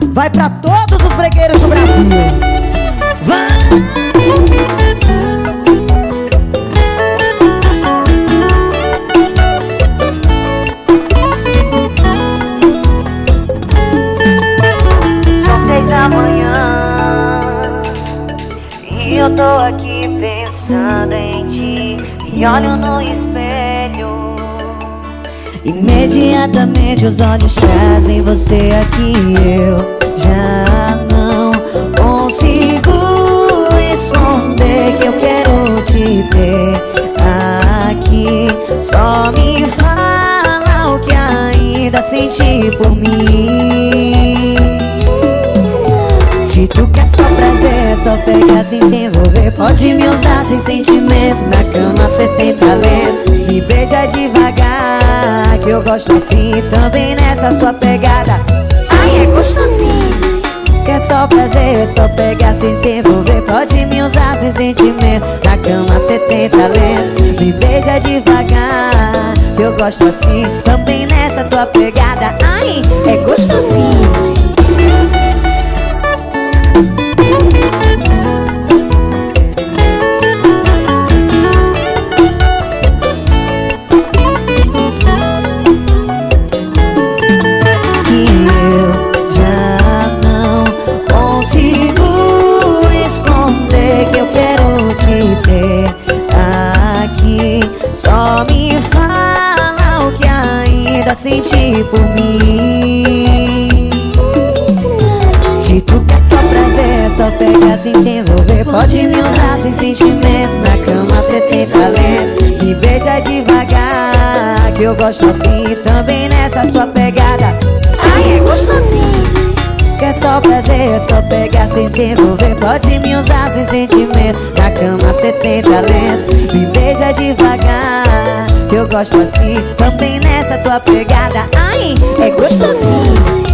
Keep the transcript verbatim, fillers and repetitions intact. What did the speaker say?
vai pra todos os bregueiros do Brasil. Vai! São seis da manhã e eu tô aqui pensando em ti. E olho no espelho, imediatamente os olhos trazem você aqui. Eu já não consigo esconder que eu quero te ter aqui. Só me fala o que ainda senti por mim. Se tu quer só prazer, é só pegar sem se envolver. Pode me usar sem sentimento, na cama cê tem talento. Me beija devagar, que eu gosto assim, também nessa sua pegada. ai é gostosinho. Quer só prazer, é só pegar sem se envolver. Pode me usar sem sentimento, na cama cê tem talento. Me beija devagar, que eu gosto assim, também nessa tua pegada. Ai, é gostosinho. Só me fala o que ainda senti por mim. Se tu quer só prazer, é só pegar sem se envolver. Pode me usar sem sentimento, na cama cê tem talento. Me beija devagar, que eu gosto assim, também nessa sua pegada. ai é gostosinho. Quer só prazer, é só pegar sem se envolver. Pode me usar sem sentimento, na cama cê tem talento. Me beija devagar, que eu gosto assim, também nessa tua pegada. Ai, é gostosinho.